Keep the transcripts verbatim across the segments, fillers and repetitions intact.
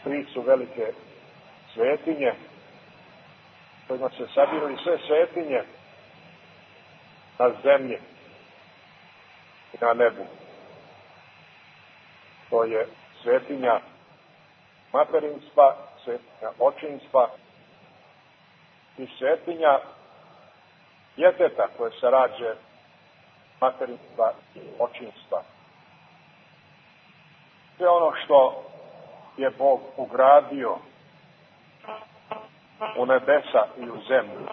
tri su velike svetinje, kojima se sabiru i sve svetinje na zemlji i na nebu. To je svetinja materinstva, svetinja očinstva i svetinja djeteta koje se rađe materinstva i očinstva. Sve ono što je Bog ugradio u nebesa i u zemlju,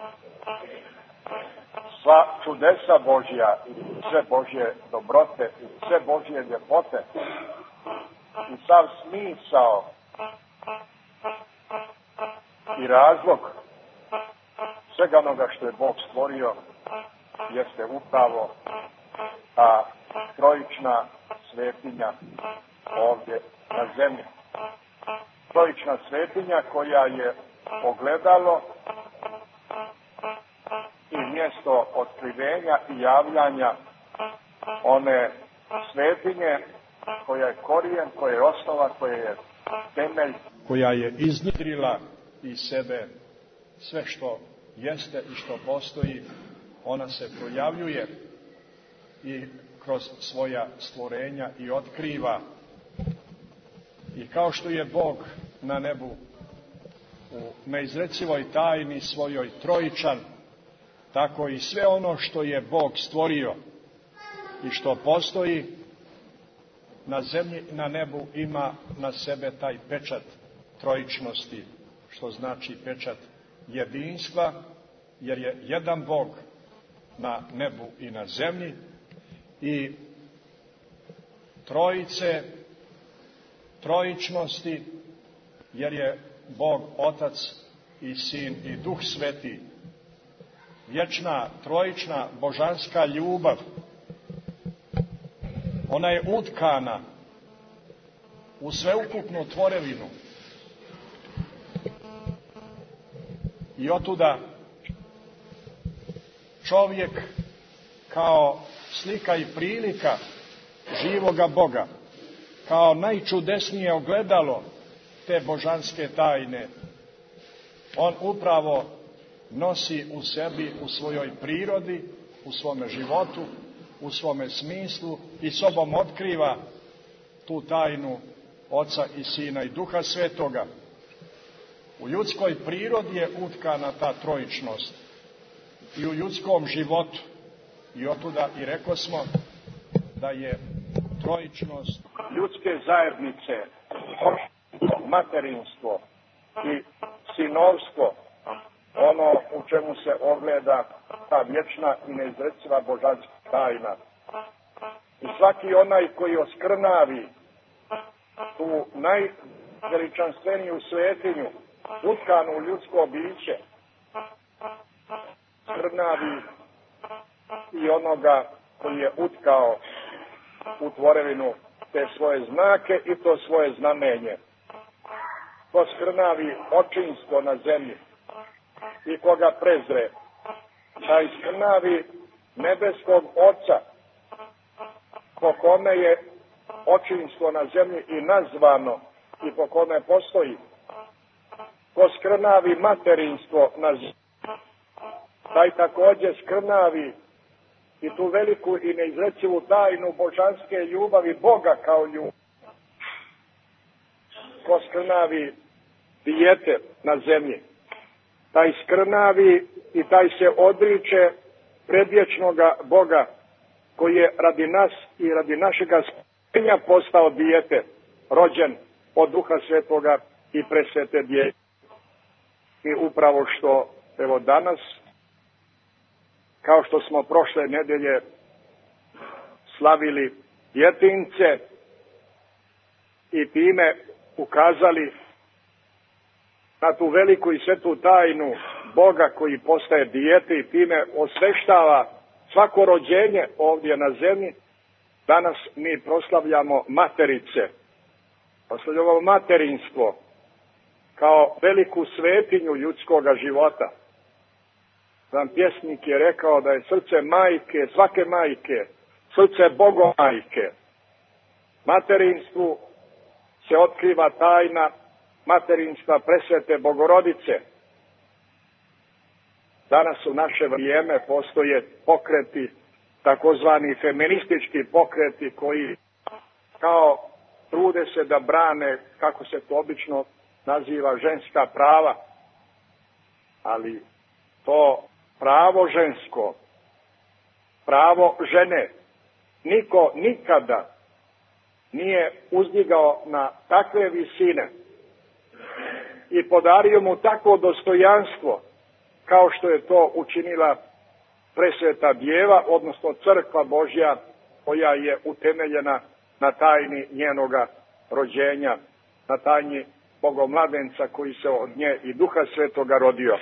sva čudesa Božja i sve Božje dobrote i sve Božje ljepote i sav smisao i razlog svega onoga što je Bog stvorio jeste upravo ta trojična svetinja ovdje na zemlji. Trojična svetinja koja je ogledalo i mjesto otkrivenja i javljanja one svetinje koja je korijen, koja je osnova, koja je temelj, koja je iznjedrila iz sebe sve što jeste i što postoji. Ona se projavljuje i kroz svoja stvorenja i otkriva. I kao što je Bog na nebu u neizrecivoj tajni svojoj trojičan, tako i sve ono što je Bog stvorio i što postoji na zemlji i na nebu ima na sebe taj pečat trojičnosti, što znači pečat jedinstva, jer je jedan Bog na nebu i na zemlji, i trojice, trojičnosti, jer je Bog Otac i Sin i Duh Sveti. Vječna, trojična, božanska ljubav, ona je utkana u sveukupnu tvorevinu. I otuda čovjek kao slika i prilika živoga Boga, kao najčudesnije ogledalo te božanske tajne, on upravo nosi u sebi, u svojoj prirodi, u svome životu, u svome smislu i sobom otkriva tu tajnu Oca i Sina i Duha Svetoga. U ljudskoj prirodi je utkana ta trojičnost i u ljudskom životu. I otuda i rekosmo da je trojičnost ljudske zajednice, materinstvo i sinovstvo, ono u čemu se ogleda ta vječna i neizreciva božanska tajna. I svaki onaj koji oskrnavi tu najveličanstveniju svetinju, utkanu u ljudsko biće, skrnavi i onoga koji je utkao u tvorevinu te svoje znake i to svoje znamenje. Ko skrnavi očinstvo na zemlji i koga prezre, taj skrnavi nebeskog Oca, po kome je očinstvo na zemlji i nazvano i po kome postoji. Ko skrnavi materinstvo na zemlji, taj također skrnavi i tu veliku i neizrecivu tajnu božanske ljubavi Boga kao ljubav. Ko skrnavi dijete na zemlji, taj skrnavi i taj se odriče predvječnoga Boga koji je radi nas i radi našega spasenja postao dijete, rođen od Duha Svetoga i presvete Djeve. I upravo što, evo danas, kao što smo prošle nedelje slavili djetince i time ukazali na tu veliku i svetu tajnu Boga koji postaje dijete i time osveštava svako rođenje ovdje na zemlji, danas mi proslavljamo materice. Proslavljamo materinstvo kao veliku svetinju ljudskoga života. Sam pjesnik je rekao da je srce majke, svake majke, srce Bogomajke. Materinstvu se otkriva tajna materinstva presvete Bogorodice. Danas u naše vrijeme postoje pokreti, takozvani feministički pokreti, koji kao trude se da brane, kako se to obično naziva, ženska prava. Ali to pravo žensko, pravo žene, niko nikada nije uzdigao na takve visine i podario mu takvo dostojanstvo kao što je to učinila presveta Djeva, odnosno Crkva Božja, koja je utemeljena na tajni njenoga rođenja, na tajni Bogomladenca koji se od nje i Duha Svetoga rodio.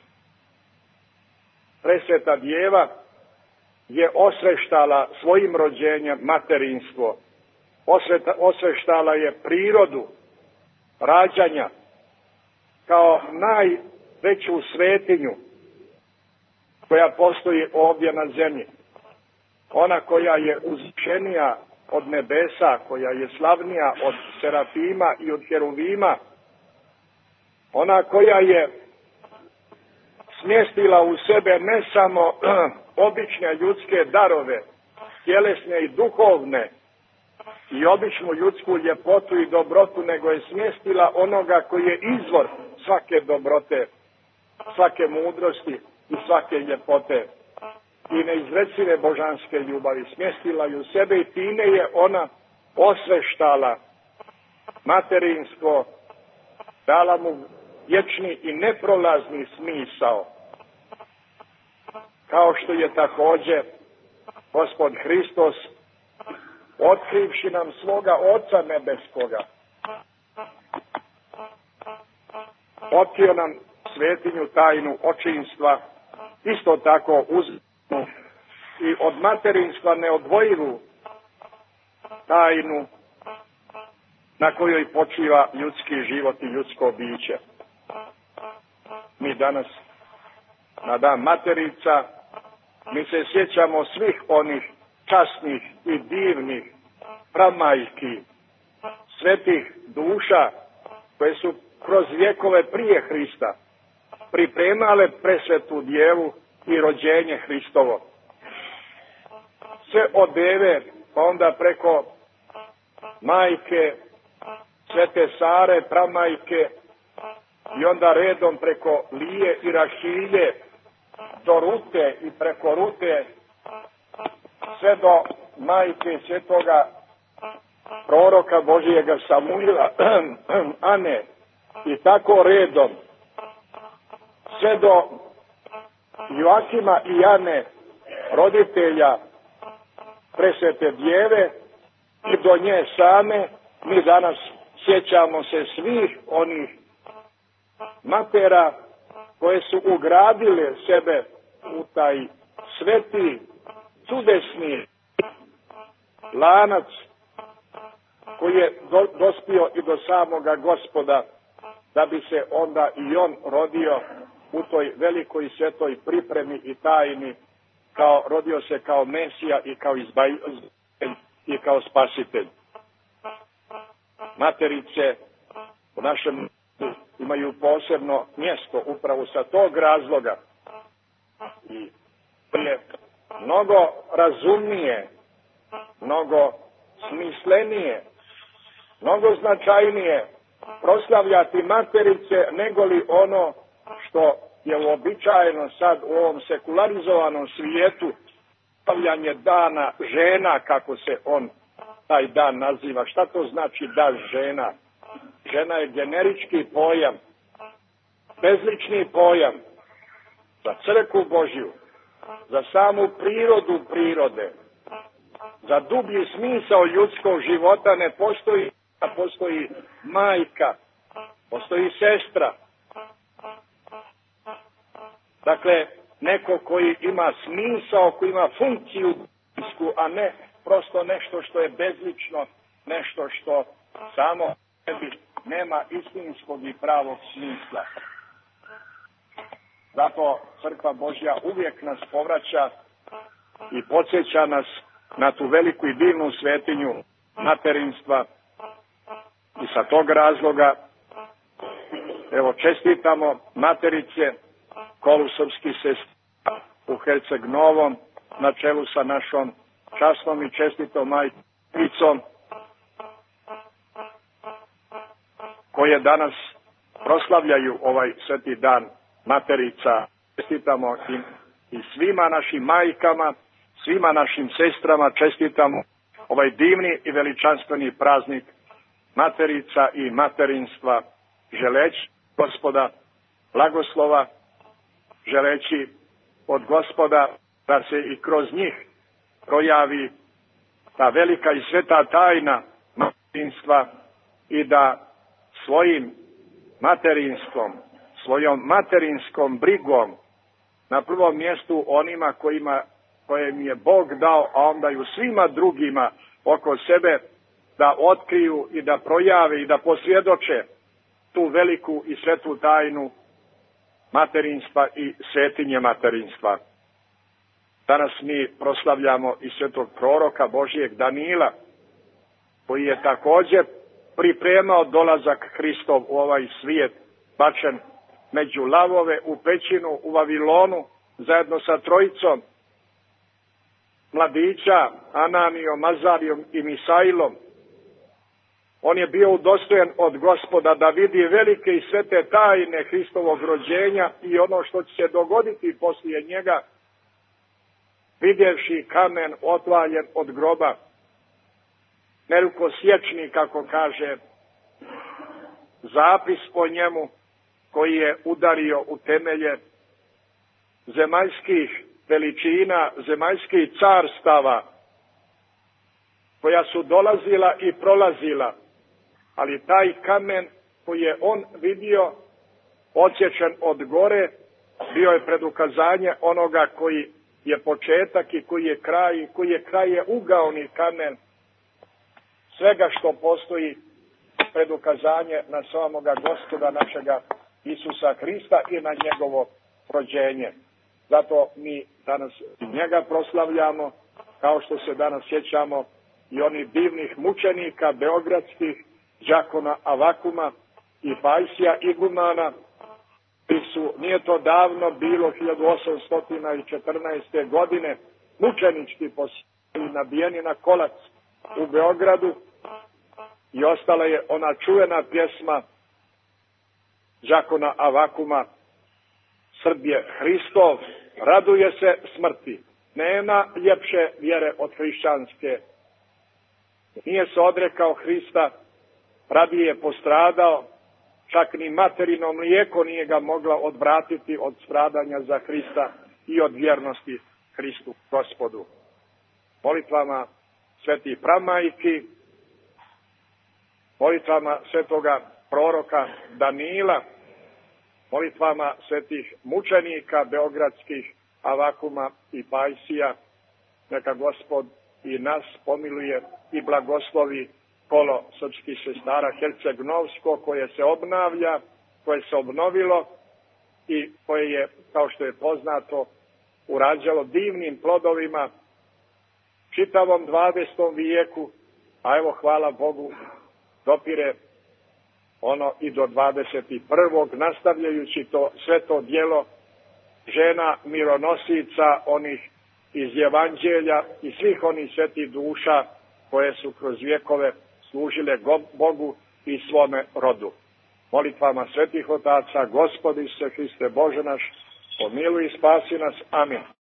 Presveta Djeva je osveštala svojim rođenjem materinstvo, Osveta, osveštala je prirodu rađanja kao najveću svetinju koja postoji ovdje na zemlji. Ona koja je uzvišenija od nebesa, koja je slavnija od serafima i od heruvima, ona koja je smjestila u sebe ne samo obične ljudske darove, tjelesne i duhovne, i običnu ljudsku ljepotu i dobrotu, nego je smjestila onoga koji je izvor svake dobrote, svake mudrosti i svake ljepote i neizrecive božanske ljubavi. Smjestila ju u sebe i time je ona osveštala materinstvo, dala mu vječni i neprolazni smisao. Kao što je također Gospod Hristos, otkrivši nam svoga Oca nebeskoga, otkrio nam svetinju tajnu očinstva, isto tako uzmu i od materinstva neodvojivu tajnu na kojoj počiva ljudski život i ljudsko biće. Mi danas, na dan Materica, mi se sjećamo svih onih časnih i divnih pramajki, svetih duša koje su kroz vjekove prije Hrista pripremale presvetu Djevu i rođenje Hristovo. Sve od Deve, pa onda preko majke, svete Sare, pramajke, i onda redom preko Lije i Rahilje do Rute i preko Rute sve do majke svetoga proroka Božijega Samuila, Ane, i tako redom sve do Joakima i Ane, roditelja presvete Djeve, i do nje same. Mi danas sjećamo se svih onih matera koje su ugradile sebe u taj sveti, čudesni lanac koji je do, dospio i do samoga Gospoda, da bi se onda i on rodio u toj velikoj svetoj pripremi i tajni, kao rodio se kao Mesija i kao izbavitelj i kao spasitelj. Materice u našem imaju posebno mjesto upravo sa tog razloga i je mnogo razumnije, mnogo smislenije, mnogo značajnije proslavljati Materice nego li ono što je uobičajeno sad u ovom sekularizovanom svijetu, proslavljanje dana žena, kako se on taj dan naziva. Šta to znači dan žena? Žena je generički pojam, bezlični pojam za crkvu Božju, za samu prirodu prirode, za dublji smisao ljudskog života. Ne postoji, postoji majka, postoji sestra. Dakle, neko koji ima smisao, koji ima funkciju, a ne prosto nešto što je bezlično, nešto što samo sebi nema istinskog i pravog smisla. Zato Crkva Božja uvijek nas povraća i podsjeća nas na tu veliku i divnu svetinju materinstva, i sa tog razloga Evo, čestitamo materice kolu srpskih sestara u Herceg Novom na čelu sa našom časnom i čestitom majicom, koje danas proslavljaju ovaj sveti dan materica. Čestitamo im i svima našim majkama, svima našim sestrama, čestitamo ovaj divni i veličanstveni praznik materica i materinstva, želeći Gospoda blagoslova, želeći od Gospoda da se i kroz njih projavi ta velika i sveta tajna materinstva i da svojim materinstvom, svojom materinskom brigom, na prvom mjestu onima kojima, koje im je Bog dao, a onda i u svima drugima oko sebe, da otkriju i da projave i da posvjedoče tu veliku i svetu tajnu materinstva i svetinje materinstva. Danas mi proslavljamo i svetog proroka Božijeg Danila, koji je također pripremao dolazak Hristov u ovaj svijet, bačen među lavove u pećinu u Vavilonu, zajedno sa trojicom mladića, Ananijom, Azarijom i Misailom. On je bio udostojen od Gospoda da vidi velike i svete tajne Hristovog rođenja i ono što će se dogoditi poslije njega, vidjevši kamen otvaljen od groba, nerukosječni, kako kaže zapis o njemu, koji je udario u temelje zemaljskih veličina, zemaljskih carstava, koja su dolazila i prolazila, ali taj kamen koji je on vidio, odsječen od gore, bio je predukazanje onoga koji je početak i koji je kraj, i koji je kraj je ugaoni kamen svega što postoji, predukazanje na samoga Gospoda našega Isusa Hrista i na njegovo rođenje. Zato mi danas njega proslavljamo, kao što se danas sjećamo i onih divnih mučenika beogradskih, đakona Avakuma i Pajsija Igumana, koji su, nije to davno bilo, hiljadu osamsto četrnaeste. godine, mučenički posjeli, nabijeni na kolac u Beogradu, i ostala je ona čuvena pjesma đakona Avakuma: Srbije Hristov, raduje se smrti. Nema ljepše vjere od hrišćanske. Nije se odrekao Hrista, radije je postradao, čak ni materino mlijeko nije ga mogla odvratiti od stradanja za Hrista i od vjernosti Hristu Gospodu. Molitvama svetih pramajki, molitvama svetoga proroka Danila, molitvama svetih mučenika beogradskih Avakuma i Pajsija, neka Gospod i nas pomiluje i blagoslovi kolo srpskih sestara Herceg-Novsko, koje se obnavlja, koje se obnovilo i koje je, kao što je poznato, urađalo divnim plodovima čitavom dvadesetom vijeku, a evo, hvala Bogu, dopire ono i do dvadeset prvog. nastavljajući to sve to djelo žena mironosica, onih iz Evanđelja i svih onih svetih duša koje su kroz vjekove služile Bogu i svome rodu. Molitvama svetih otaca, Gospodi se Hriste Bože naš, pomiluj i spasi nas. Amin.